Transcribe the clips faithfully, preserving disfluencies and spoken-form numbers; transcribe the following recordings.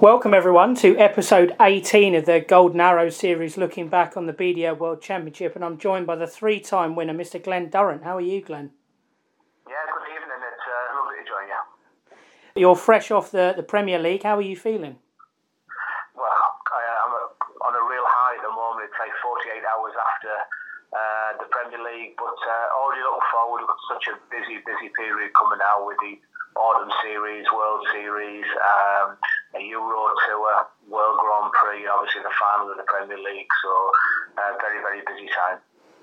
Welcome everyone to episode eighteen of the Golden Arrow series, looking back on the B D O World Championship, and I'm joined by the three-time winner, Mister Glen Durrant. How are you, Glen? Yeah, good evening. It's uh, lovely to join you. You're fresh off the, the Premier League. How are you feeling? Well, I, I'm a, on a real high at the moment. It's like forty-eight hours after uh, the Premier League, but uh, already looking forward. We've got such a busy, busy period coming now with the Autumn Series, World Series, um, a Euro Tour, World Grand Prix, and obviously the final of the Premier League. So, uh, very, very busy time.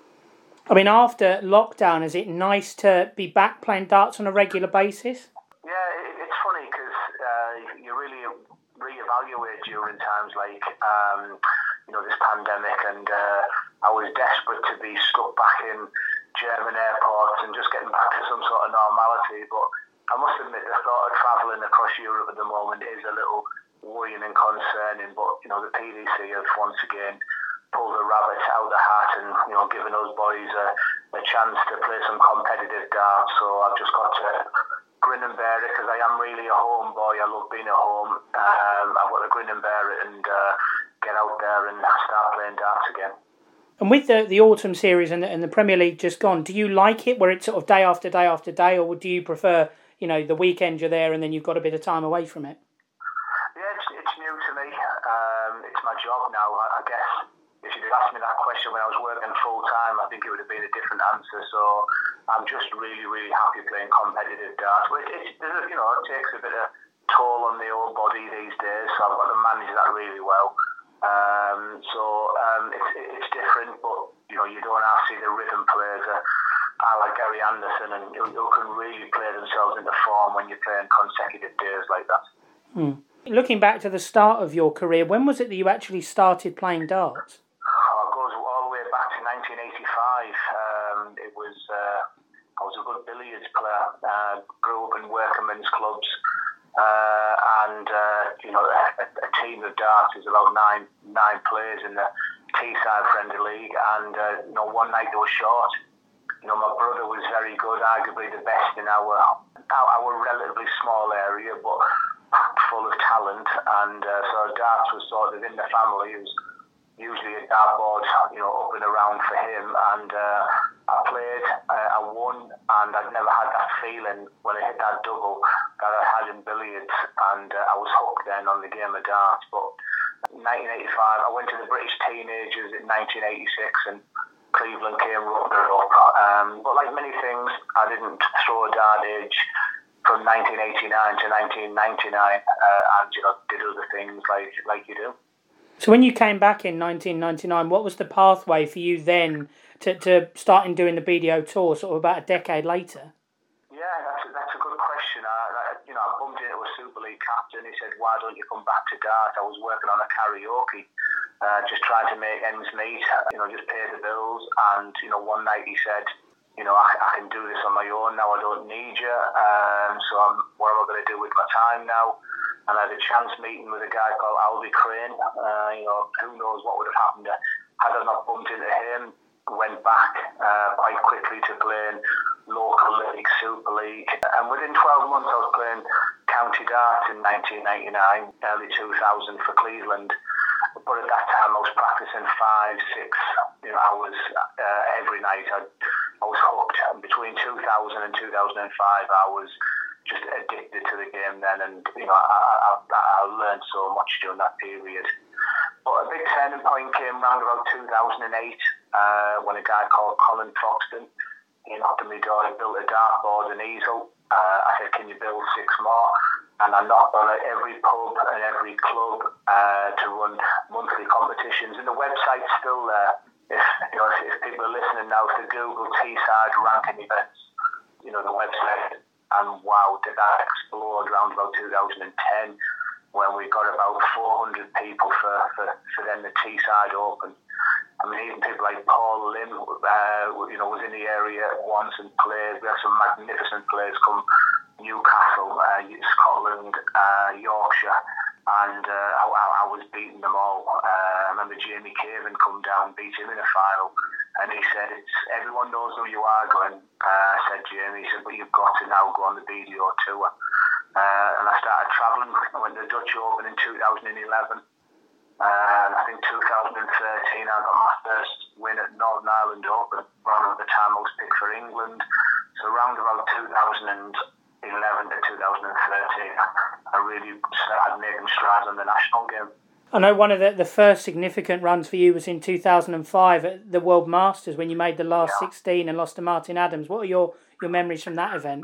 I mean, after lockdown, is it nice to be back playing darts on a regular basis? Yeah, it, it's funny because uh, you really reevaluate during times like, um, you know, this pandemic, and uh, I was desperate to be stuck back in German airports and just getting back to some sort of normality, but I must admit the thought of travelling across Europe at the moment is a little worrying and concerning, but, you know, the P D C have once again pulled a rabbit out of the hat and, you know, given us boys a, a chance to play some competitive darts. So I've just got to grin and bear it because I am really a home boy. I love being at home. Um, I've got to grin and bear it and uh, get out there and start playing darts again. And with the, the Autumn Series and the, and the Premier League just gone, do you like it where it's sort of day after day after day, or do you prefer, you know, the weekend you're there and then you've got a bit of time away from it? Yeah, it's, it's new to me. Um, it's my job now. I, I guess if you'd asked me that question when I was working full time, I think it would have been a different answer. So I'm just really, really happy playing competitive darts. But it, it, you know, it takes a bit of toll on the old body these days, so I've got to manage that really well. Um, so um, it's, it's different, but you know, you don't have to see the rhythm players uh, uh, like Gary Anderson, and who, who can really play themselves into form when you're playing consecutive days like that. Hmm. Looking back to the start of your career, when was it that you actually started playing darts? Oh, it goes all the way back to nineteen eighty-five. Um, it was uh, I was a good billiards player. Uh, grew up in workmen's clubs. Uh, and uh, you know, a, a team of darts is about nine nine players in the Teesside Friendly League, and uh, you know, one night they were short. You know, my brother was very good, arguably the best in our our, our relatively small area, but full of talent. And uh, so darts was sort of in the family. It was usually a dartboard, you know, up and around for him, and uh, I played, uh, I won, and I'd never had that feeling when I hit that double that I had in billiards, and uh, I was hooked then on the game of darts. But nineteen eighty-five, I went to the British Teenagers in nineteen eighty-six, and Cleveland came running it up. Um, but like many things, I didn't throw a dart age from nineteen eighty-nine to nineteen ninety-nine, uh, and you know, did other things like like you do. So when you came back in nineteen ninety-nine, what was the pathway for you then to, to starting doing the B D O tour sort of about a decade later? Yeah, that's a, that's a good question. I, I, you know, I bumped into a Super League captain. He said, why don't you come back to dart? I was working on a karaoke, uh, just trying to make ends meet, you know, just pay the bills. And, you know, one night he said, you know, I, I can do this on my own now. I don't need you. Um, so I'm, what am I going to do with my time now? And I had a chance meeting with a guy called Albie Crane. Uh, you know, who knows what would have happened had I not bumped into him. Went back uh, quite quickly to playing local league, Super League. And within twelve months I was playing county darts in nineteen ninety-nine, early two thousand for Cleveland. But at that time I was practicing five, six you know, hours uh, every night. I, I was hooked. And between two thousand and two thousand five I was just addicted to the game then, and you know, I, I, I learned so much during that period. But a big turning point came around about two thousand eight uh, when a guy called Colin Foxton, he knocked on my door, he built a dartboard and easel. Uh, I said, can you build six more? And I knocked on every pub and every club uh, to run monthly competitions. And the website's still there. If you know, if, if people are listening now, if they Google Teesside ranking events, you know, the website. And wow, did that explode around about two thousand ten when we got about four hundred people for, for, for then the Teesside Open. I mean, even people like Paul Lim, uh, you know, was in the area once and played. We had some magnificent players come Newcastle, uh, Scotland, uh, Yorkshire, and uh, I, I was beating them all. Uh, I remember Jamie Caven come down, beat him in a final, and he said, "It's everyone knows who you are, Glenn." Uh, I said, Jamie, he said, "But you've got to now go on the B D O tour." uh, and I started travelling. I went to the Dutch Open in two thousand eleven. Uh, and I think two thousand thirteen I got my first win at Northern Ireland Open. Around the time I was picked for England. So around about two thousand eleven to two thousand thirteen, I really started making strides on the national game. I know one of the, the first significant runs for you was in two thousand five at the World Masters when you made the last yeah. sixteen and lost to Martin Adams. What are your, your memories from that event?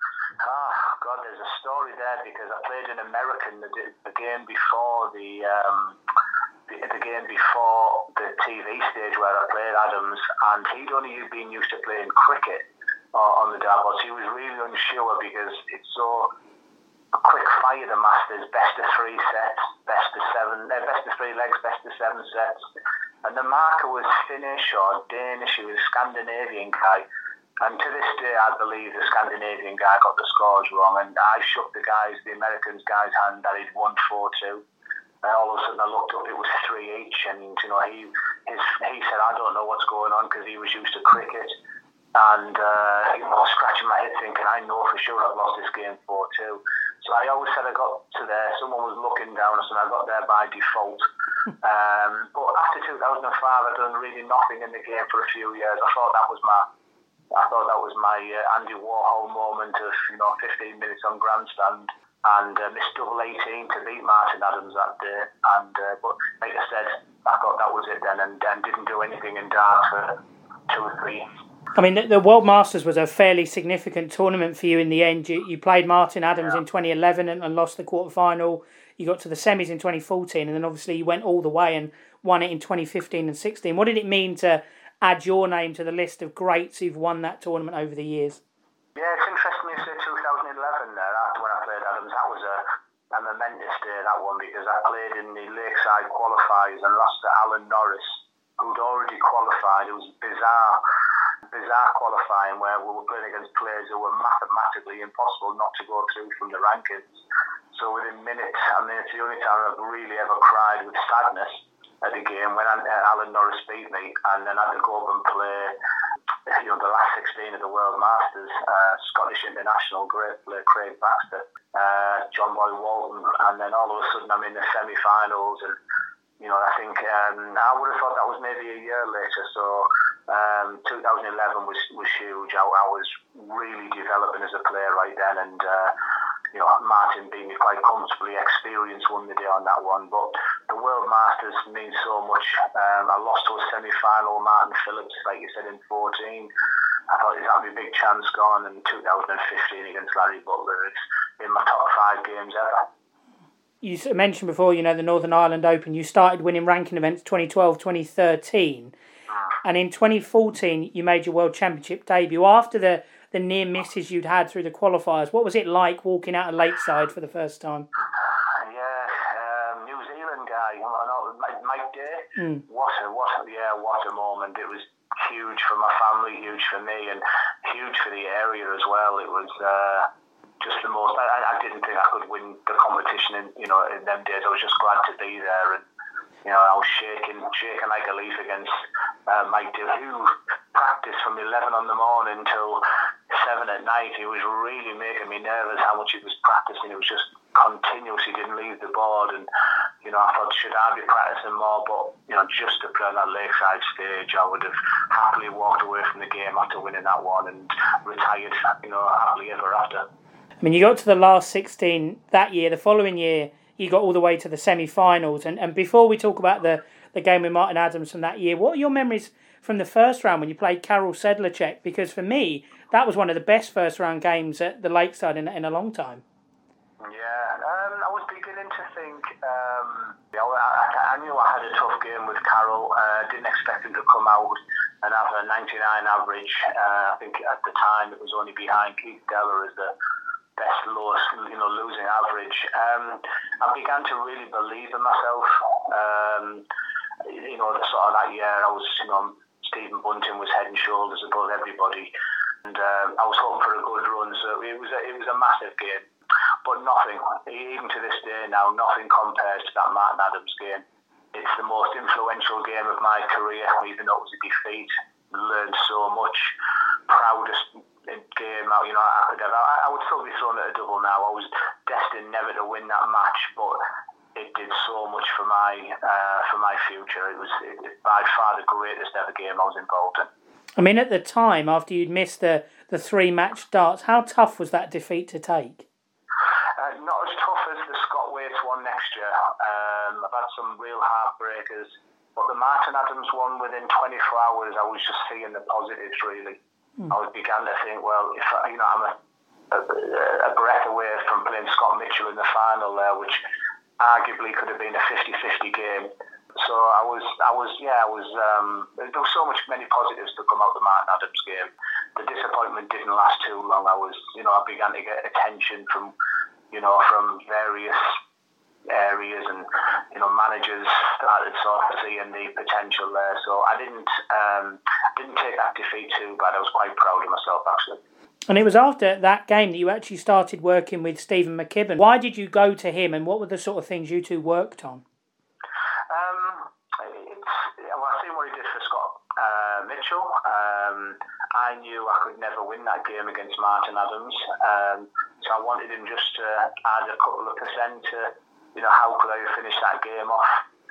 Oh, God, there's a story there because I played in American the, the game before the, um, the the game before the T V stage where I played Adams, and he'd only been used to playing cricket uh, on the dartboard. He was really unsure because it's so quick fire, the Masters, best of three sets, best of seven, uh, best of three legs, best of seven sets. And the marker was Finnish or Danish, he was a Scandinavian guy. And to this day, I believe the Scandinavian guy got the scores wrong. And I shook the guys, the Americans guy's hand that he'd won four two. And all of a sudden I looked up, it was three each. And, you know, he his, he said, I don't know what's going on because he was used to cricket. And uh, I was scratching my head thinking, I know for sure I've lost this game four two. So I always said I got to there, someone was looking down us and I got there by default. um, but after two thousand five, I'd done really nothing in the game for a few years. I thought that was my, I thought that was my uh, Andy Warhol moment of, you know, fifteen minutes on grandstand and uh, missed double eighteen to beat Martin Adams that day. And uh, but like I said, I thought that was it then, and then didn't do anything in darts for two or three. I mean, the, the World Masters was a fairly significant tournament for you in the end. You, you played Martin Adams yeah. in twenty eleven and, and lost the quarter-final. You got to the semis in twenty fourteen, and then obviously you went all the way and won it in twenty fifteen and sixteen. What did it mean to add your name to the list of greats who've won that tournament over the years? Yeah, it's interesting you say two thousand eleven there, after when I played Adams. That was a, a momentous day, that one, because I played in the Lakeside qualifiers and lost to Alan Norris, who'd already qualified. It was bizarre. bizarre qualifying where we were playing against players who were mathematically impossible not to go through from the rankings. So within minutes, I mean, it's the only time I've really ever cried with sadness at the game when I, uh, Alan Norris beat me, and then I had to go up and play, you know, the last sixteen of the World Masters. Uh, Scottish international great player Craig Baxter, uh, John Boy Walton, and then all of a sudden I'm in the semi-finals, and you know, I think um, I would have thought that was maybe a year later. So um, two thousand eleven was, was huge. I, I was really developing as a player right then, and uh, you know, Martin beat me quite comfortably. Experience won the day on that one, but the World Masters means so much. Um, I lost to a semi-final, Martin Phillips, like you said, in fourteen. I thought that'd be a big chance gone, and two thousand fifteen against Larry Butler, it's in my top five games ever. You mentioned before, you know, the Northern Ireland Open. You started winning ranking events twenty twelve, twenty thirteen, and in twenty fourteen you made your World Championship debut. After the, the near misses you'd had through the qualifiers, what was it like walking out of Lakeside for the first time? Yeah, um, New Zealand guy, Mike Day. Mm. What a what a yeah, what a moment! It was huge for my family, huge for me, and huge for the area as well. It was. Uh, Just the most. I, I didn't think I could win the competition in you know in them days. I was just glad to be there, and you know I was shaking, shaking like a leaf against uh, Mike Dill, who practiced from eleven on the morning till seven at night. He was really making me nervous how much he was practicing. It was just continuous. He didn't leave the board, and you know I thought, should I be practicing more? But you know, just to play on that Lakeside stage, I would have happily walked away from the game after winning that one and retired. You know, happily ever after. I mean, you got to the last sixteen that year. The following year, you got all the way to the semi-finals. And, and before we talk about the, the game with Martin Adams from that year, what are your memories from the first round when you played Karol Sedlacek? Because for me, that was one of the best first-round games at the Lakeside in, in a long time. Yeah, um, I was beginning to think, um, you know, I, I knew I had a tough game with Karol. I uh, didn't expect him to come out and have a ninety-nine average. Uh, I think at the time it was only behind Keith Deller as the best lowest, you know, losing average. Um, I began to really believe in myself. Um, you know, the sort of that year, I was, you know, Stephen Bunting was head and shoulders above everybody, and um, I was hoping for a good run. So it was a, it was a massive game, but nothing, even to this day now, nothing compares to that Martin Adams game. It's the most influential game of my career, even though it was a defeat. Learned so much. Proudest game out, you know, I could have, I, I would still be throwing at a double now. I was destined never to win that match, but it did so much for my uh, for my future. It was it, it, by far the greatest ever game I was involved in. I mean, at the time, after you'd missed the, the three match starts, how tough was that defeat to take? Uh, not as tough as the Scott Waits one next year. Um, I've had some real heartbreakers, but the Martin Adams one within twenty-four hours, I was just seeing the positives really. Mm. I began to think, well, if I, you know, I'm a, a, a breath away from playing Scott Mitchell in the final there, which arguably could have been a fifty-fifty game. So I was, I was, yeah, I was. Um, there was so much, many positives to come out of the Martin Adams game. The disappointment didn't last too long. I was, you know, I began to get attention from, you know, from various areas, and you know, managers started sort of seeing the potential there. So I didn't, um, didn't take that defeat too bad. I was quite proud of myself actually. And it was after that game that you actually started working with Stephen McKibben. Why did you go to him, and what were the sort of things you two worked on? Um, it's, well, I seen what he did for Scott uh, Mitchell. Um, I knew I could never win that game against Martin Adams, um, so I wanted him just to add a couple of percent to, you know, how could I finish that game off.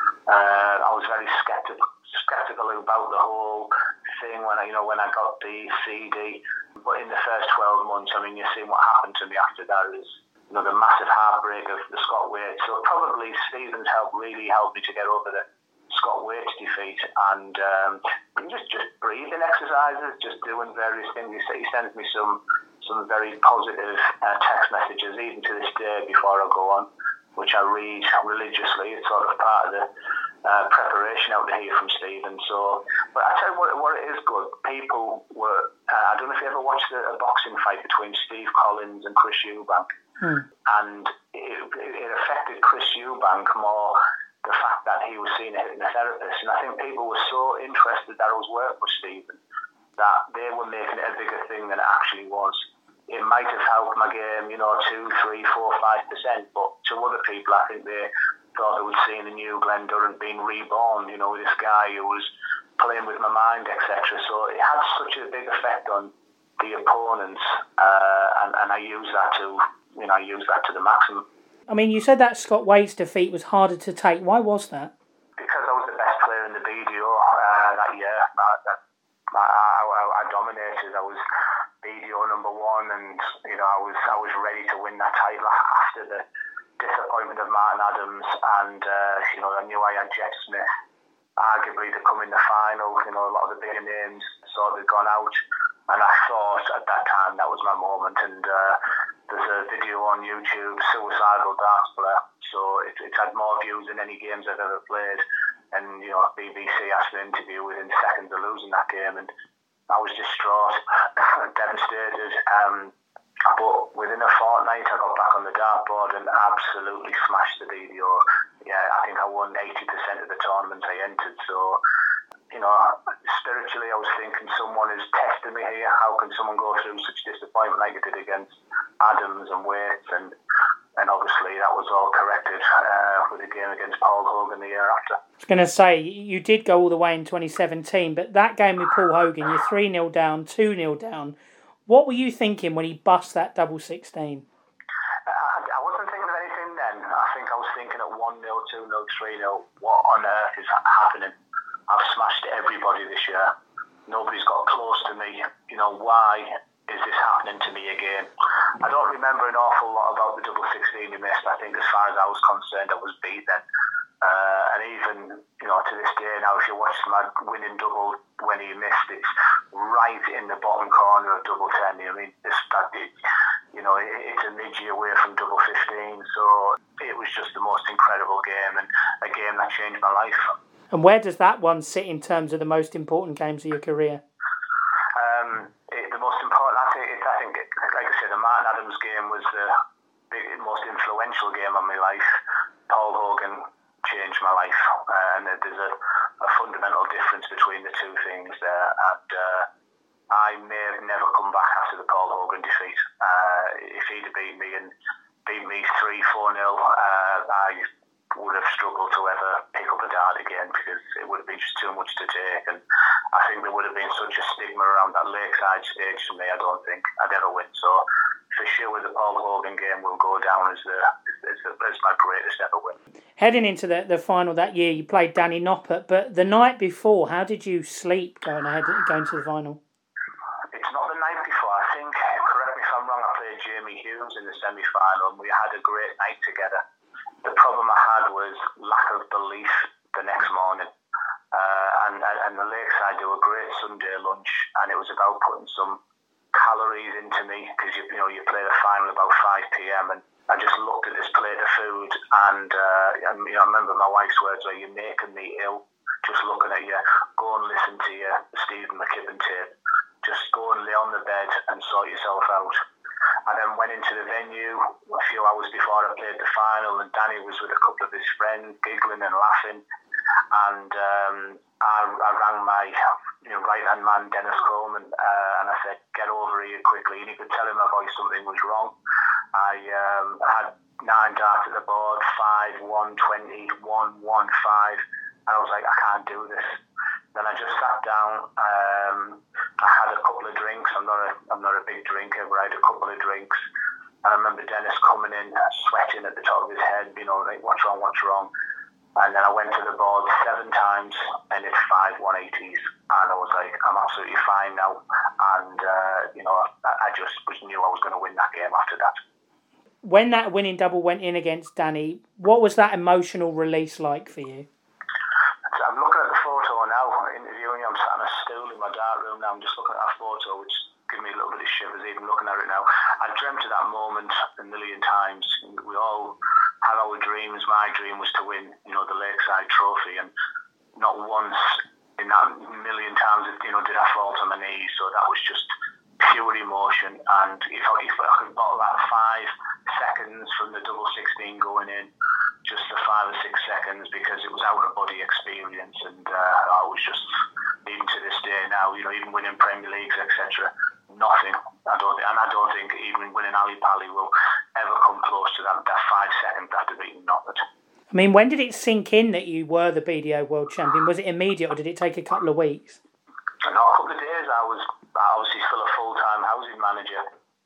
Uh, I was very skeptical, skeptical about the whole thing when I, you know, when I got the C D. But in the first twelve months, I mean, you've seen what happened to me after that is, you know, the massive heartbreak of the Scott Waits. So probably Stephen's help really helped me to get over the Scott Waits defeat, and um, just just breathing exercises, just doing various things. He sends me some some very positive uh, text messages, even to this day, before I go on, which I read religiously. It's sort of part of the uh, preparation out to hear from Stephen. So, but I tell you what, what it is good. People were. Uh, I don't know if you ever watched a, a boxing fight between Steve Collins and Chris Eubank, hmm. and it, it affected Chris Eubank more. The fact that he was seeing a hypnotherapist, and I think people were so interested that I was working with Stephen that they were making it a bigger thing than it actually was. It might have helped my game, you know, two, three, four, five percent, but to other people, I think they thought they would see a new Glen Durrant being reborn, you know, with this guy who was playing with my mind, et cetera. So it had such a big effect on the opponents, uh, and, and I use that to, you know, I use that to the maximum. I mean, you said that Scott Waits defeat was harder to take. Why was that? Because I was the best player in the B D O uh, that year. I, I, I, I dominated. I was B D O number one, and you know, I was I was ready to win that title after the disappointment of Martin Adams, and uh, you know, I knew I had Jeff Smith, arguably to come in the final. You know, a lot of the bigger names sort of gone out, and I thought at that time that was my moment. And uh, there's a video on YouTube, Suicidal Darts Player, so it, it's had more views than any games I've ever played. And, you know, B B C asked an interview within seconds of losing that game, and I was distraught, devastated. Um, but within a fortnight, I got back on the dartboard and absolutely smashed the B D O. Yeah, I think I won eighty percent of the tournaments I entered, so... You know, spiritually, I was thinking someone is testing me here. How can someone go through such disappointment like it did against Adams and Waits? And and obviously that was all corrected uh, with the game against Paul Hogan the year after. I was going to say, you did go all the way in twenty seventeen, but that game with Paul Hogan, you're three nil down, two nil down. What were you thinking when he bust that double sixteen? Uh, I wasn't thinking of anything then. I think I was thinking at one nil, two nil, three nil, what on earth is happening? I've smashed everybody this year. Nobody's got close to me. You know, why is this happening to me again? I don't remember an awful lot about the double sixteen he missed. I think as far as I was concerned, I was beat then. Uh, and even, you know, to this day now, if you watch my winning double when he missed, it's right in the bottom corner of double ten. I mean, it's, that, it, you know, it, it's a midgie away from double fifteen. So it was just the most incredible game, and a game that changed my life. And where does that one sit in terms of the most important games of your career? Um, it, the most important, I think, it, I think it, like I said, the Martin Adams game was the big, most influential game of my life. Paul Hogan changed my life, uh, and there's a, a fundamental difference between the two things there. And uh, I may have never come back after the Paul Hogan defeat. Uh, if he'd have beat me and beat me three, four nil, uh, I would have struggled to ever pick up a dart again, because it it would have been just too much to take. And I think there would have been such a stigma around that Lakeside stage for me. I don't think I'd ever win. So for sure, the Paul Hogan game will go down as the as, the, as my greatest ever win. Heading into the, the final that year, you played Danny Noppert, but the night before, how did you sleep going ahead going to the final? It's not the night before. I think, correct me if I'm wrong, I played Jamie Hughes in the semi-final and we had a great night together. The problem I had was lack of belief the next morning. Uh, and, and the Lakeside do a great Sunday lunch, and it was about putting some calories into me, because you, you know you play the final about five p.m. and I just looked at this plate of food and, uh, and you know, I remember my wife's words were, "You're making me ill just looking at you. Go and listen to your Stephen McKibben tape. Just go and lay on the bed and sort yourself out." And then went into the venue a few hours before I played the final, and Danny was with a couple of his friends, giggling and laughing. And um, I, I rang my you know, right-hand man, Dennis Coleman, uh, and I said, "Get over here quickly." And he could tell in my voice something was wrong. I um, had nine darts at the board, five, one, twenty, one, one, five. And I was like, I can't do this. Then I just sat down. Um, I had a couple of drinks. I'm not a, I'm not a big drinker, but I had a couple of drinks. And I remember Dennis coming in, sweating at the top of his head, you know, like, "What's wrong, what's wrong?" And then I went to the board seven times and hit five one eighties. And I was like, I'm absolutely fine now. And, uh, you know, I, I just was knew I was going to win that game after that. When that winning double went in against Danny, what was that emotional release like for you? I'm looking at the photo now, interviewing you. I'm sat on a stool in my dark room now. I'm just looking at that photo, which gives me a little bit of shivers even looking at it now. I dreamt of that moment a million times. We all had our dreams. My dream was to win, you know, the Lakeside Trophy, and not once in that million times, you know, did I fall to my knees. So that was just pure emotion. And if I, if I could bottle that five seconds from the double sixteen going in, just the five or six seconds, because it was out of body experience, and uh, I was just, even to this day now, you know, even winning Premier Leagues, et cetera, nothing. I don't, and I don't think even winning Ali Pali will ever come close to that. That five seconds after beating Noppert. I mean, when did it sink in that you were the B D O World Champion? Was it immediate, or did it take a couple of weeks? Not a couple of days. I was obviously still a full-time housing manager.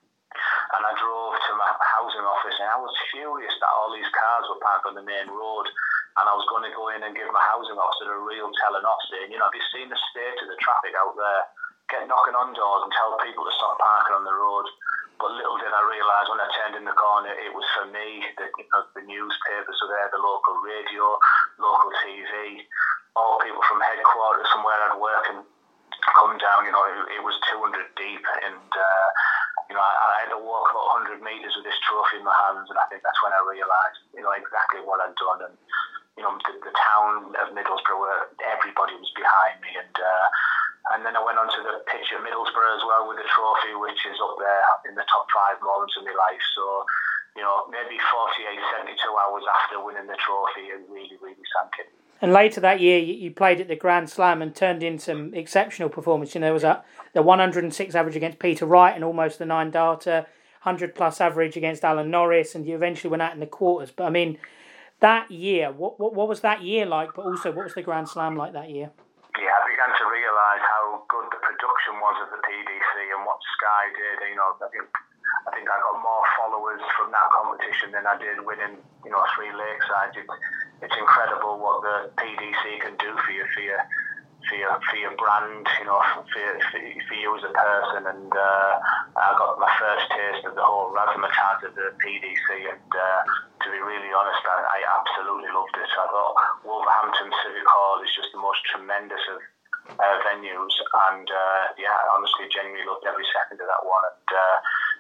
And I drove to my housing office, and I was furious that all these cars were parked on the main road, and I was going to go in and give my housing officer a real telling off, saying, you know, have you seen the state of the traffic out there? Get knocking on doors and tell people to stop parking on the road. But little did I realise when I turned in the corner, it was for me. The, you know, the newspapers were there, the local radio, local T V, all people from headquarters, from where I'd work, and come down. You know, it, it was two hundred deep, and uh, you know, I, I had to walk about one hundred metres with this trophy in my hands, and I think that's when I realised, you know, exactly what I'd done. And you know, the, the town of Middlesbrough, everybody was behind me, and. Uh, And then I went onto the pitch at Middlesbrough as well with the trophy, which is up there in the top five moments of my life. So, you know, maybe forty-eight, seventy-two hours after winning the trophy, it really, really sank in. And later that year, you played at the Grand Slam and turned in some exceptional performance. You know, there was a, the one hundred six average against Peter Wright and almost the nine-darter, one hundred plus average against Alan Norris, and you eventually went out in the quarters. But, I mean, that year, what, what, what was that year like? But also, what was the Grand Slam like that year? Yeah, I began to realise how good the production was of the P D C and what Sky did. You know, I think I think I got more followers from that competition than I did winning, you know, three Lakesides. It, it's incredible what the P D C can do for you, for your, for your, for your brand, you know, for, for, for you as a person. And uh, I got my first taste of the whole razzmatazz of the P D C, and uh, to be really honest, I, I absolutely loved it. I thought Wolverhampton Civic Hall is just the most tremendous of uh, venues, and uh, yeah, I honestly, genuinely loved every second of that one. And uh,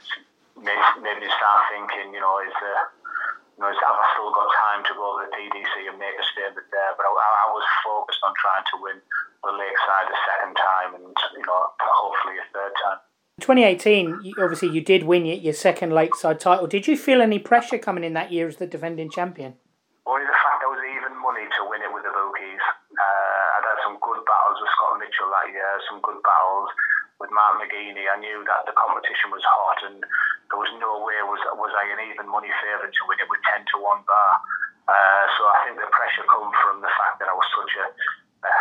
made, made me start thinking, you know, is uh, you know, is, have I still got time to go to the P D C and make a statement there? But I, I was focused on trying to win the Lakeside a second time, and you know, hopefully a third time. twenty eighteen, obviously you did win your second Lakeside title. Did you feel any pressure coming in that year as the defending champion? Only the fact there was even money to win it with the bookies. Uh, I'd had some good battles with Scott Mitchell that year, some good battles with Mark McGeaney. I knew that the competition was hot, and there was no way was was I an even money favourite to win it with ten to one bar. Uh, so I think the pressure come from the fact that I was such a, a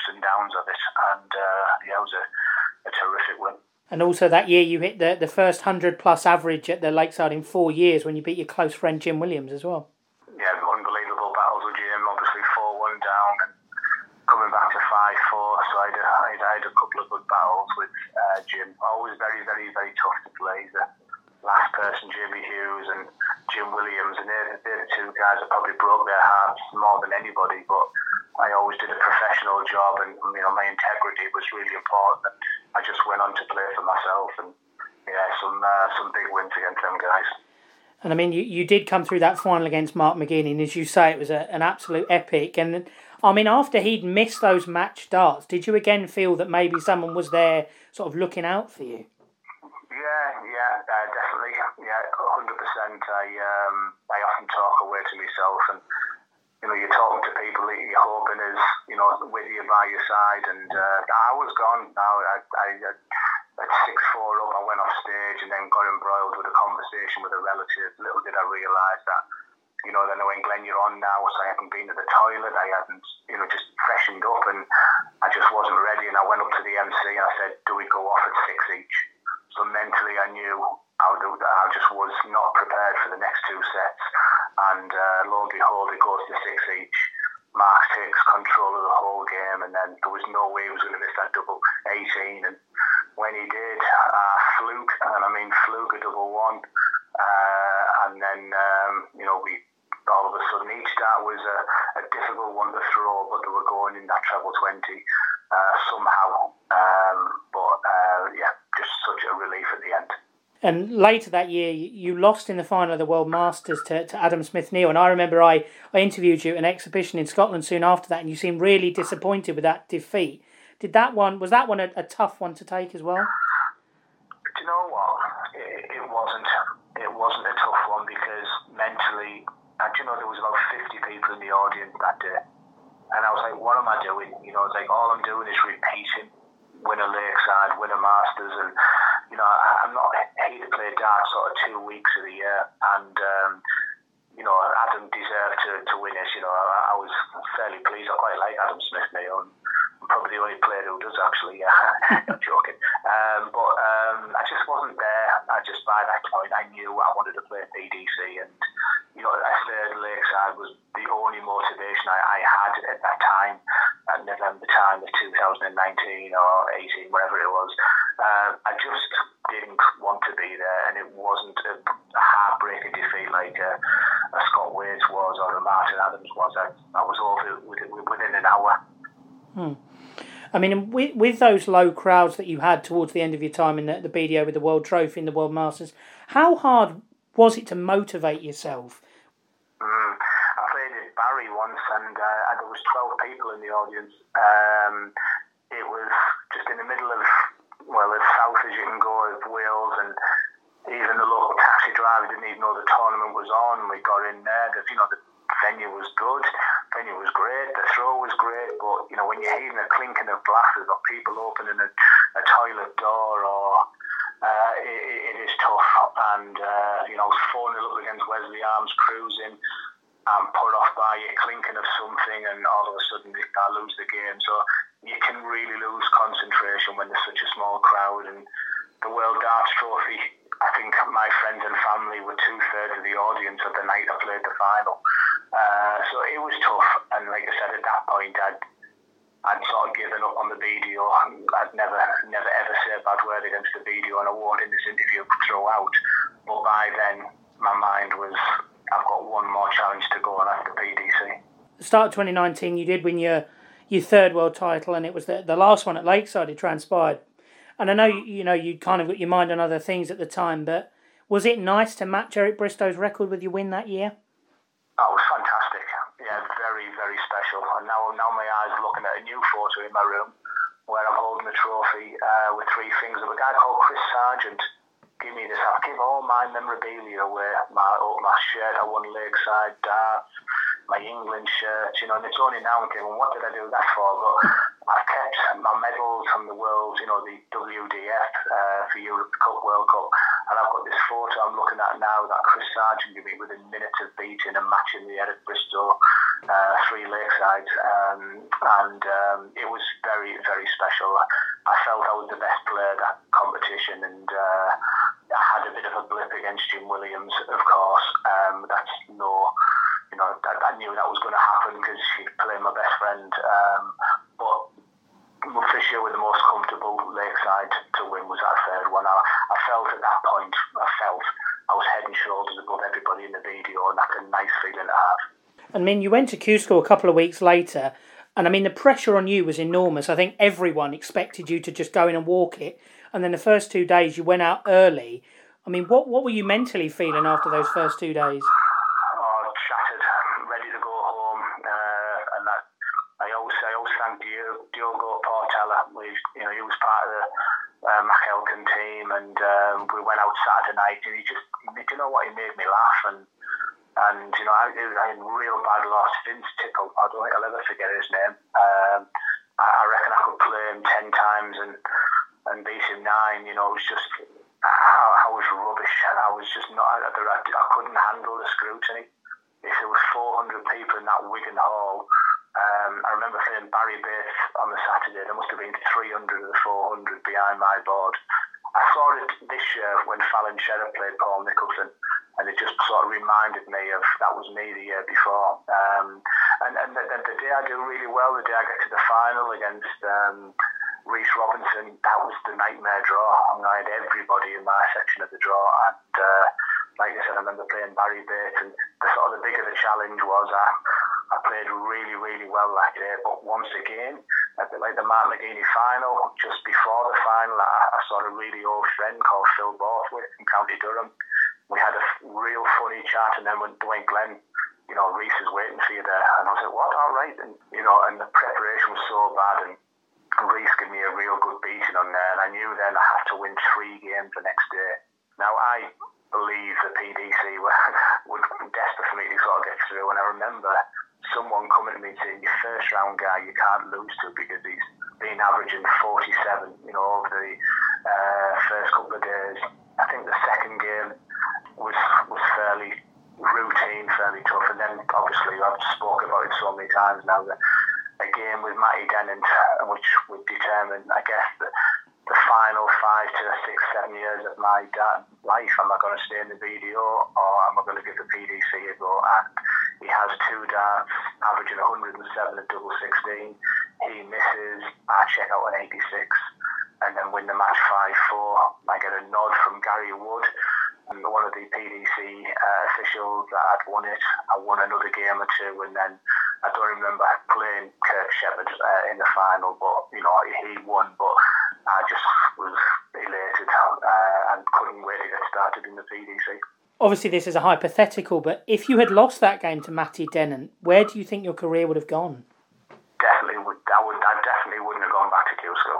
ups and downs of it, and uh, yeah, it was a, a terrific win. And also that year you hit the, the first one hundred plus average at the Lakeside in four years when you beat your close friend Jim Williams as well. Yeah, unbelievable battles with Jim, obviously four one down and coming back to five four, so I had, a, I, had, I had a couple of good battles with uh, Jim. Always very, very, very tough to play. The last person, Jimmy Hughes and Jim Williams, and they're, they're the two guys that probably broke their hearts more than anybody, but I always did a professional job, and you know my integrity was really important. I just went on to play for myself, and yeah, some uh, some big wins against them guys. And I mean, you, you did come through that final against Mark McGuinness, and as you say, it was a, an absolute epic. And I mean, after he'd missed those match starts, did you again feel that maybe someone was there, sort of looking out for you? Yeah, yeah, uh, definitely, yeah, one hundred percent. I um, I often talk away to myself, and you know, you're talking to people that you're hoping is, you know, with you by your side, and uh, I was gone. Now, I, I, at six four up, I went off stage and then got embroiled with a conversation with a relative. Little did I realise that, you know, then when Glenn, you're on now, so I hadn't been to the toilet, I hadn't, you know, just freshened up, and I just wasn't ready. And I went up to the M C and I said, do we go off at six each? So mentally, I knew I, I just was not prepared for the next two sets. And uh, lo and behold, it goes to six each. Mark takes control of the whole game, and then there was no way he was going to miss that double eighteen. And when he did, uh, fluke, and I mean fluke, a double one. Uh, and then, um, you know, we all of a sudden, each start was a, a difficult one to throw, but they were going in that treble twenty uh, somehow. Um, but uh, yeah, just such a relief at the end. And later that year, you lost in the final of the World Masters to, to Adam Smith-Neale. And I remember I, I interviewed you at an exhibition in Scotland soon after that, and you seemed really disappointed with that defeat. Did that one was that one a, a tough one to take as well? Do you know what? It, it wasn't. It wasn't a tough one because mentally, and you know, there was about fifty people in the audience that day, and I was like, "What am I doing?" You know, it's like all I'm doing is repeating, win a Lakeside, win a Masters, and you know, I, I'm not here to play darts sort of two weeks of the year, and um, you know, Adam deserved to, to win it. You know, I, I was fairly pleased. I quite like Adam Smith-Neale. I'm probably the only player who does actually. Yeah, I'm joking. Um, but um, I just wasn't there. I just by that point I knew I wanted to play P D C, and you know, a third Lakeside was the only motivation I, I had at that time, at November time of two thousand nineteen or eighteen, whatever it was. Um, I just didn't want to be there, and it wasn't a, a heartbreaking defeat like a, a Scott Waits was or a Martin Adams was. I, I was over within, within an hour. Hmm. I mean, with, with those low crowds that you had towards the end of your time in the, the B D O with the World Trophy and the World Masters, how hard was it to motivate yourself? Mm. I played at Barry once, and uh, there was twelve people in the audience. Um, it was just in the middle of, well, as south as you can go of Wales, and even the local taxi driver didn't even know the tournament was on. We got in there. The, you know, the venue was good. The venue was great. The throw was great. But, you know, when you're hearing the clinking of glasses or people opening a, a toilet door, or uh, it, it is tough. And, uh, you know, I was four nil up against Wesley Arms cruising, and put off by a clinking of something, and all of a sudden I lose the game. So you can really lose concentration when there's such a small crowd. And the World Darts Trophy, I think my friends and family were two-thirds of the audience of the night I played the final. Uh, so it was tough, and like I said, at that point I'd, I'd sort of given up on the B D O. I'd never never ever say a bad word against the B D O, and I won't in this interview throughout. But by then my mind was, I've got one more challenge to go on after P D C. The start of twenty nineteen, you did win your, your third world title, and it was the, the last one at Lakeside it transpired. And I know you, you know you kind of got your mind on other things at the time, but was it nice to match Eric Bristow's record with your win that year? That was fantastic. Yeah, very, very special. And now, now my eyes are looking at a new photo in my room where I'm holding a trophy uh, with three things of a guy called Chris Sargent. Give me this. I'll give all my memorabilia away. My, oh, my shirt I won Lakeside, darts, my England shirt, you know, and it's only now I'm thinking, well, what did I do that for? But I've kept my medals from the world, you know, the W D F uh, for Europe Cup, World Cup, and I've got this photo I'm looking at now that Chris Sargent gave me within minutes of beating and matching the Eric Bristow uh, three lakesides, um, and um, it was very, very special. I felt I was the best player at that competition, and uh, I had a bit of a blip against Jim Williams, of course. Um, that's no, you know, I, I knew that was going to happen because she'd play my best friend. Um, but Fisher were the most comfortable lakeside to win was that third one. I, I felt at that point, I felt I was head and shoulders above everybody in the video, and that's a nice feeling to have. I mean, you went to Cusco a couple of weeks later, and I mean, the pressure on you was enormous. I think everyone expected you to just go in and walk it, and then the first two days you went out early. I mean, what what were you mentally feeling after those first two days? Oh, shattered, ready to go home, uh, and that, I always I always thank Diogo, Diogo Portela. We, you know, he was part of the uh, Mac Elkin team, and um, we went out Saturday night, and he just, you know what, he made me laugh, and and you know, I, I had real bad loss. Vince Tipple, I don't think I'll ever forget his name. Um, I, I reckon I could play him ten times and and beat him nine. You know, it was just I, I was rubbish, and I was just not. I, I, I couldn't handle the scrutiny. If there was four hundred people in that Wigan Hall. Um, I remember playing Barry Bates on the Saturday. There must have been three hundred of the four hundred behind my board. I saw it this year when Fallon Sherritt played Paul Nicholson, and it just sort of reminded me of that was me the year before. Um, and and the, the day I do really well, the day I get to the final against um, Reece Robinson, that was the nightmare draw. I mean, I had everybody in my section of the draw, and uh, like I said, I remember playing Barry Bates, and the sort of the bigger the challenge was, I, I played really, really well that day. But once again, a bit like the Mark McGuinney final, just before the final, I, I saw a really old friend called Phil Borthwick from County Durham. We had a real funny chat, and then when Dwayne Glenn, you know, Reece is waiting for you there, and I was like, what, all right, and you know, and the preparation was so bad, and Reece gave me a real good beating on there, and I knew then I had to win three games the next day. Now, I believe the P D C were, would desperate for me to sort of get through, and I remember someone coming to me saying, your first round guy you can't lose to because he's been averaging forty-seven, you know, over the uh, first couple of days. I think the second game was was fairly routine, fairly tough, and then obviously I've spoken about it so many times now, that a game with Matty Dennant, which would determine, I guess, the, the final five to six, seven years of my dad life. Am I going to stay in the B D O, or am I going to give the P D C a go? And he has two darts, averaging one hundred seven at double sixteen. He misses, I check out an eighty-six, and then win the match five four. I get a nod from Gary Wood, and one of the P D C uh, officials that I'd won it. I won another game or two, and then I don't remember playing Kirk Shepherd uh, in the final, but you know, he won. But I just was elated uh, and couldn't wait to get started in the P D C. Obviously, this is a hypothetical, but if you had lost that game to Matty Dennant, where do you think your career would have gone? Definitely would. I would. I definitely wouldn't have gone back to Cusco.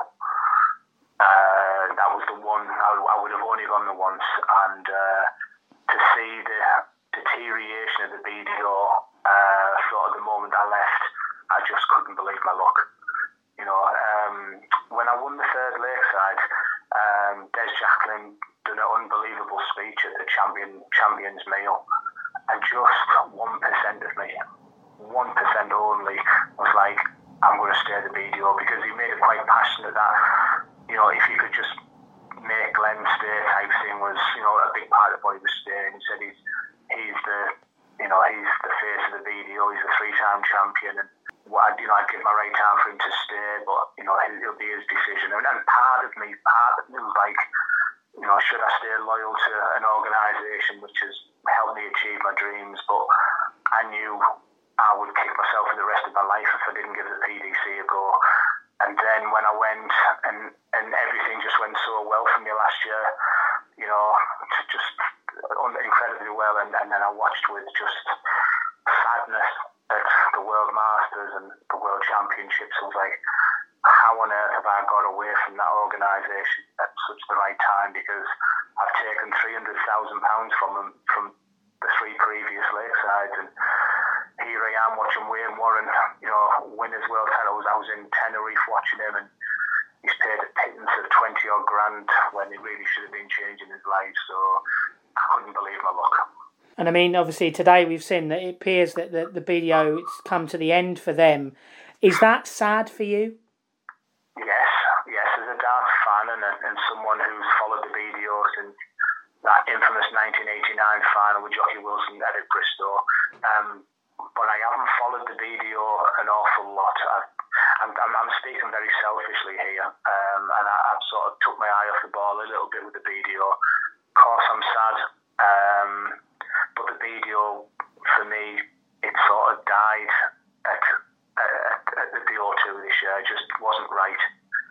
Uh, that was the one. I, I would have only gone the once, and uh, to see the deterioration of the B D O, uh, sort of the moment I left, I just couldn't believe my luck. You know, um, when I won the third Lakeside, um, Des Jacklin did an unbelievable speech at the champion champions meal, and just one percent of me, one percent only, was like, I'm going to stay at the B D O, because he made it quite passionate that, you know, if he could just make Glenn stay type thing was, you know, a big part of what he was staying. He said he's he's the, you know, he's the face of the B D O. He's a three-time champion, and what, you know, I'd give my right hand for him to stay, but you know, it'll, it'll be his decision. And, and part of me, part of me was like, you know, should I stay loyal to an organisation which has helped me achieve my dreams? But I knew I would kick myself for the rest of my life if I didn't give the P D C a go. And then when I went, and, and everything just went so well for me last year, you know, just incredibly well. And, and then I watched with just sadness at the World Masters and the World Championships. I was like, how on earth have I got away from that organisation at such the right time? Because I've taken three hundred thousand pounds from them from the three previous Lakesides, and here I am watching Wayne Warren, you know, win his world titles. I was in Tenerife watching him, and he's paid a pittance of twenty odd grand when he really should have been changing his life. So I couldn't believe my luck. And I mean, obviously today we've seen that it appears that the, the B D O, it's come to the end for them. Is that sad for you? Yes, yes, as a darts fan and, and someone who's followed the B D O since that infamous nineteen eighty-nine final with Jockey Wilson at Bristow. Um, but I haven't followed the B D O an awful lot. I've, I'm, I'm, I'm speaking very selfishly here, um, and I, I've sort of took my eye off the ball a little bit with the B D O. Of course, I'm sad, um, but the B D O, for me, it sort of died at, at, at the O two this year. It just wasn't right.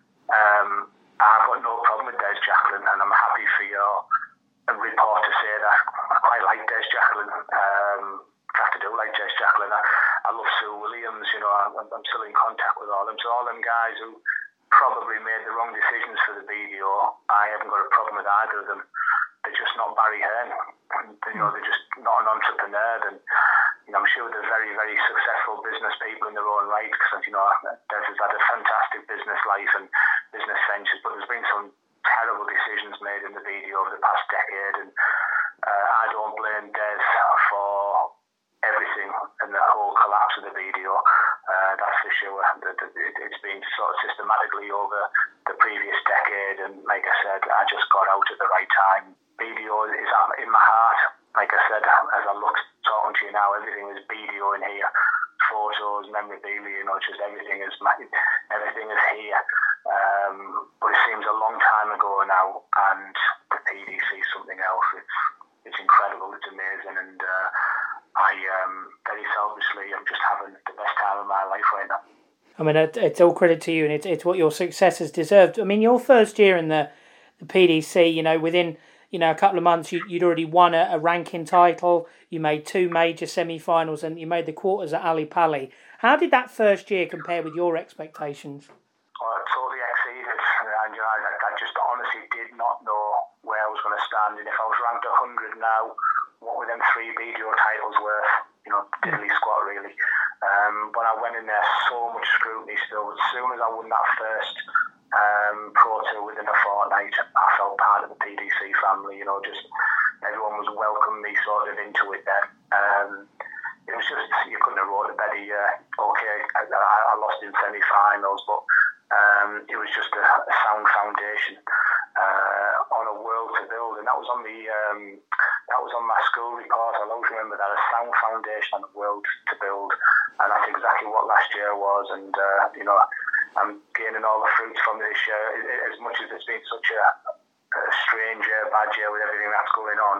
Um, I've got no problem with Des Jacklin, and I'm happy for your report to say that. I quite like Des Jacklin. Um, I have to do like Des Jacklin. I, I love Sue Williams, you know, I'm, I'm still in contact with all them. So all them guys who probably made the wrong decisions for the B D O, I haven't got a problem with either of them. They're just not Barry Hearn. You know, they're just not an entrepreneur. And you know, I'm sure they're very, very successful business people in their own right, because, you know, Des has had a fantastic business life and business ventures, but there's been some terrible decisions made in the B D O over the past decade, and uh, I don't blame Des for everything and the whole collapse of the B D O. Uh, that's for sure. It's been sort of systematically over the previous decade, and like I said, I just got out at the right time. B D O is in my heart. Like I said, as I look talking to you now, everything is B D O in here. Photos, memorabilia, you know, just everything is everything is here. Um, but it seems a long time ago now, and the P D C is something else. It's it's incredible. It's amazing, and uh, I um, very selfishly, I'm just having the best time of my life right now. I mean, it, it's all credit to you, and it's it's what your success has deserved. I mean, your first year in the, the P D C, you know, within you know a couple of months, you, you'd already won a, a ranking title. You made two major semi-finals, and you made the quarters at Ali Pali. How did that first year compare with your expectations? Well, it totally exceeded, and you know, I, I just honestly did not know where I was going to stand. And if I was ranked one hundred now, what were them three B D O titles worth? You know, diddly squat really. Um, but I went in there so much scrutiny still. As soon as I won that first um, Pro Tour within a fortnight, I felt part of the P D C family. You know, just everyone was welcoming me sort of into it then. Um, it was just, you couldn't have wrote a better year. Okay, I, I lost in semi-finals, but um, it was just a, a sound foundation uh, on a world to build, and that was on the um, that was on my school report. I'll always remember that, a sound foundation on the world to build, and that's exactly what last year was. And uh, you know, I'm gaining all the fruits from this year. As much as it's been such a, a strange year, bad year with everything that's going on,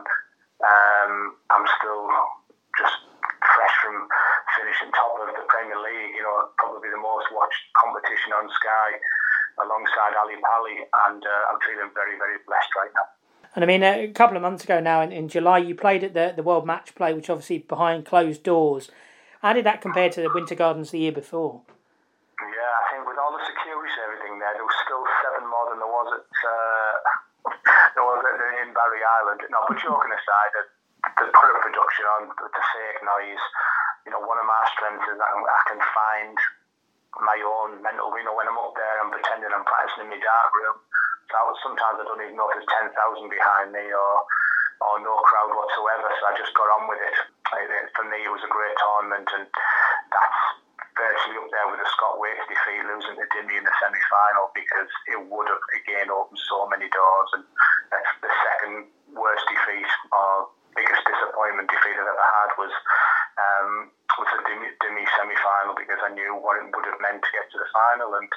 um, I'm still just fresh from finishing top of the Premier League, you know, probably the most watched competition on Sky alongside Ali Pali, and uh, I'm feeling very, very blessed right now. And I mean, a couple of months ago now, in, in July, you played at the, the World Match Play, which obviously behind closed doors. How did that compare to the Winter Gardens the year before? Yeah, I think with all the security and everything there, there was still seven more than there was at uh, there was in Barry Island. No, but joking aside, to put a production on, the fake noise, you know, one of my strengths is that I can find my own mental, you know, when I'm up there, I'm pretending I'm practicing in my dark room. So I was, sometimes I don't even know if there's ten thousand behind me or or no crowd whatsoever, so I just got on with it. For me, it was a great tournament, and that's virtually up there with the Scott Wakes defeat, losing to Dimmy in the semi-final, because it would have, again, opened so many doors, and that's the second worst defeat, or biggest disappointment defeat I've ever had was um, was the Dimmy, Dimmy semi-final, because I knew what it would have meant to get to the final, and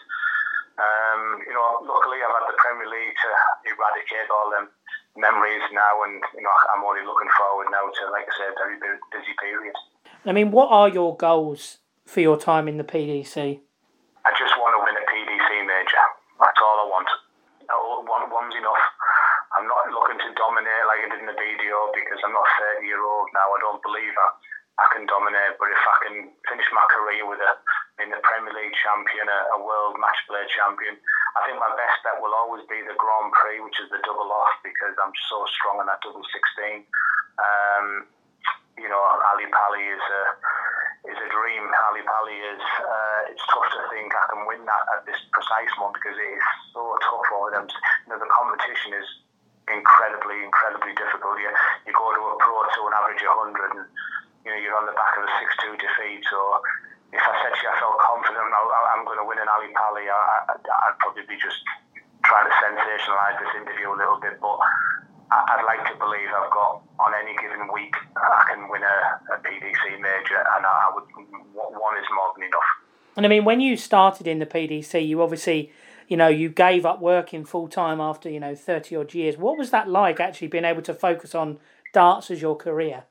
um, you know, luckily I've had the Premier League to eradicate all them memories now, and you know, I'm only looking forward now to, like I said, a very busy period. I mean, what are your goals for your time in the P D C? I just want to win a P D C major. That's all I want. One, one's enough. I'm not looking to dominate like I did in the B D O, because I'm not thirty year old now. I don't believe I, I can dominate, but if I can finish my career with a in the Premier League champion, a, a world match play champion, I think my best bet will always be the Grand Prix, which is the double off, because I'm so strong on that double sixteen. Um, you know, Ali Pali is a is a dream. Ali Pali is. Uh, it's tough to think I can win that at this precise moment, because it is so tough for them. You know, the competition is incredibly, incredibly difficult. You, you go to a Pro Tour and average one be just trying to sensationalise this interview a little bit, but I'd like to believe I've got, on any given week, I can win a, a P D C major, and I would, one is more than enough. And I mean, when you started in the P D C, you obviously, you know, you gave up working full time after, you know, thirty odd years. What was that like, actually being able to focus on darts as your career?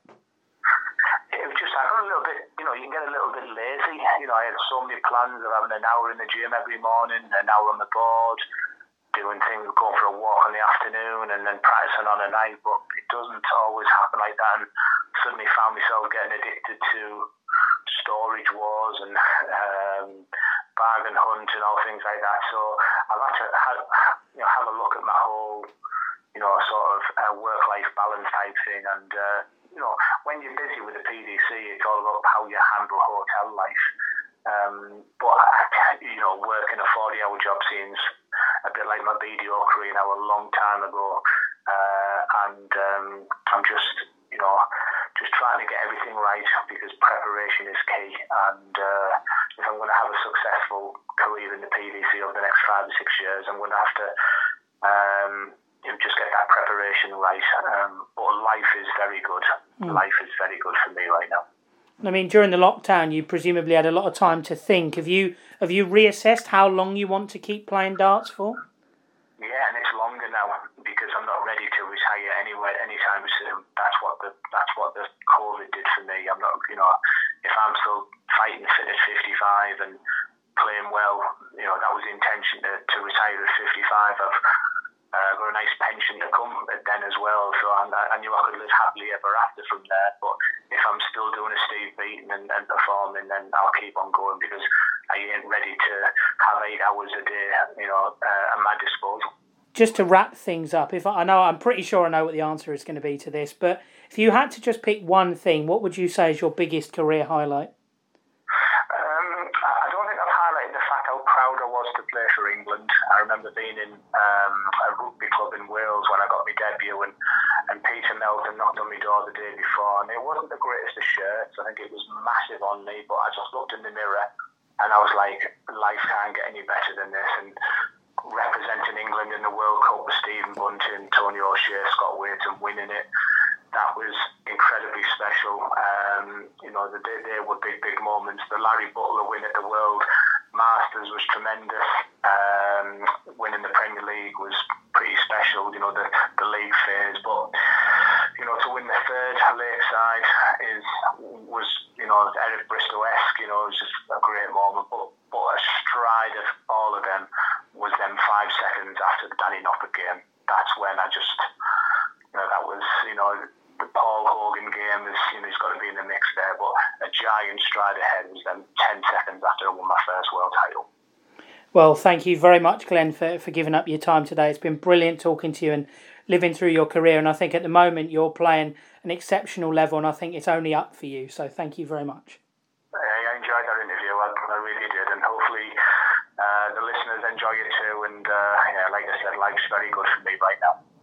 It was just, I got a little bit, you know, you can get a little bit lazy. You know, I had so many plans of having an hour in the gym every morning, an hour on the board, doing things, going for a walk in the afternoon, and then practicing on a night, but it doesn't always happen like that, and suddenly found myself getting addicted to storage wars and um, bargain hunt and all things like that. So I've had to have, you know, have a look at my whole, you know, sort of uh, work-life balance type thing, and uh, you know, when you're busy with the P D C, it's all about how you handle hotel life. Um, but you know, working a forty-hour job seems a bit like my B D O career now, a long time ago, uh, and um, I'm just, you know, just trying to get everything right, because preparation is key. And uh, if I'm going to have a successful career in the P D C over the next five or six years, I'm going to have to um, you know, just get that preparation right. Um, but life is very good. Mm. Life is very good for me right now. I mean, during the lockdown, you presumably had a lot of time to think. Have you have you reassessed how long you want to keep playing darts for? Yeah, and it's longer now, because I'm not ready to retire anywhere anytime soon. That's what the that's what the COVID did for me. I'm not, you know, if I'm still fighting fit at fifty-five and playing well, you know, that was the intention to, to retire at fifty-five. I've uh, got a nice pension to come then as well, so I, I knew I could live happily ever after from there. But if I'm still doing a Steve Beaton and, and performing, then I'll keep on going, because I ain't ready to have eight hours a day, you know, uh, at my disposal. Just to wrap things up, if I, I know, I'm pretty sure I know what the answer is going to be to this, but if you had to just pick one thing, what would you say is your biggest career highlight? Um, I don't think I've highlighted the fact how proud I was to play for England. I remember being in um, a rugby club in Wales when I got my debut, and, and Peter Melton knocked on my door the day before, and it wasn't the greatest of shirts. I think it was massive on me, but I just looked in the mirror and I was like, life can't get any better than this. And representing England in the World Cup with Stephen Bunting, Tony O'Shea, Scott Waiton winning it, that was incredibly special. Um, you know, they, they were big, big moments. The Larry Butler win at the World Masters was tremendous. Um, winning the Premier League was pretty special, you know, the, the league phase. But, you know, to win the third Lakeside is, was, you know, Eric Bristow-esque, you know, it was just a great moment. But, but astride of all of them was them five seconds after the Danny Noppert game. That's when I just, you know, that was, you know, the Paul Hogan game is, you know, he's got to be in the mix there, but a giant stride ahead was then ten seconds after I won my first world title. Well, thank you very much, Glenn, for, for giving up your time today. It's been brilliant talking to you and living through your career, and I think at the moment you're playing an exceptional level, and I think it's only up for you, so thank you very much. I enjoyed that interview, I, I really did, and hopefully uh, the listeners enjoy it too, and uh, yeah, like I said, life's very good for me right now.